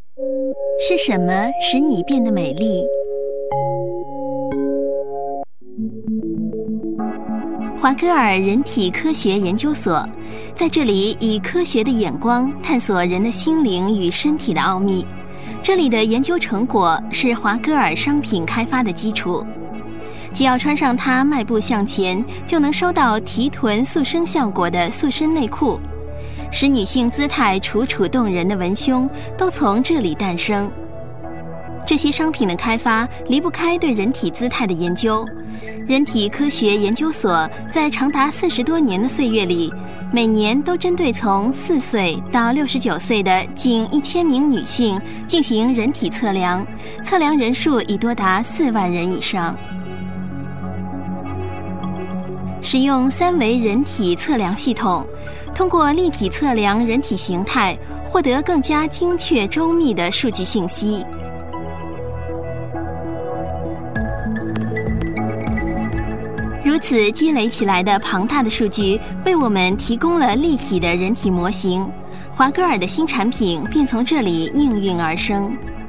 是什么使你变得美丽？华戈尔人体科学研究所，在这里以科学的眼光探索人的心灵与身体的奥秘。这里的研究成果是华戈尔商品开发的基础。只要穿上它迈步向前，就能收到提臀塑身效果的塑身内裤，使女性姿态楚楚动人的文胸都从这里诞生。这些商品的开发离不开对人体姿态的研究。人体科学研究所在长达40多年的岁月里，每年都针对从4岁到69岁的近1000名女性进行人体测量，测量人数已多达4万人以上。使用3维人体测量系统，通过立体测量人体形态，获得更加精确周密的数据信息。如此积累起来的庞大的数据，为我们提供了立体的人体模型。华戈尔的新产品便从这里应运而生。